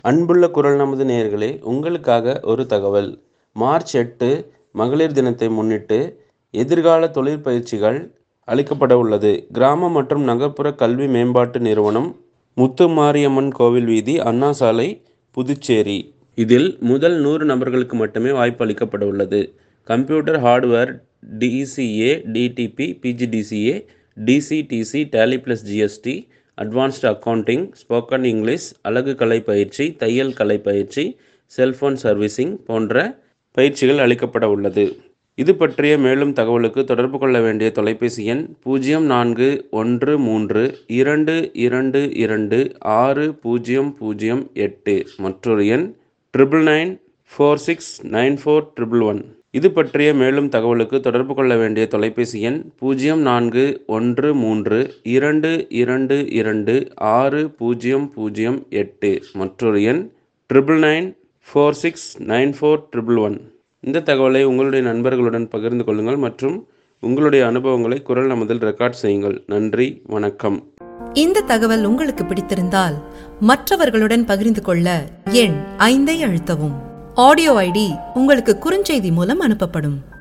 அன்புள்ள குரல் நமது நேயர்களே, உங்களுக்காக ஒரு தகவல். மார்ச் 8 மகளிர் தினத்தை முன்னிட்டு எதிர்கால தொழிற்பயிற்சிகள் அளிக்கப்பட உள்ளது. கிராம மற்றும் நகர்ப்புற கல்வி மேம்பாட்டு நிறுவனம், முத்துமாரியம்மன் கோவில் வீதி, அண்ணா சாலை, புதுச்சேரி. இதில் முதல் 100 நபர்களுக்கு மட்டுமே வாய்ப்பு அளிக்கப்பட உள்ளது. Computer hardware DCA, DTP, PGDCA, DCDC, Tally + GST, advanced accounting, spoken English, அழகு கலை பயிற்சி, தையல் கலை பயிற்சி, செல்போன் சர்வீசிங் போன்ற பயிற்சிகள் அளிக்கப்பட உள்ளது. இது பற்றிய மேலும் தகவலுக்கு தொடர்பு கொள்ள வேண்டிய தொலைபேசி எண் 041322260008, மற்றொரு எண் 9994694111. இது பற்றிய மேலும் தகவலுக்கு தொடர்பு கொள்ள வேண்டிய தொலைபேசி எண் 041322260008, மற்றொரு எண் 9994694111. இந்த தகவலை உங்களுடைய நண்பர்களுடன் பகிர்ந்து கொள்ளுங்கள் மற்றும் உங்களுடைய அனுபவங்களை குரல் நமதில் ரெக்கார்ட் செய்யுங்கள். நன்றி, வணக்கம். இந்த தகவல் உங்களுக்கு பிடித்திருந்தால் மற்றவர்களுடன் பகிர்ந்து கொள்ள எண் 5ஐ அழுத்தவும். ஆடியோ ஐடி உங்களுக்கு குறுஞ்செய்தி மூலம் அனுப்பப்படும்.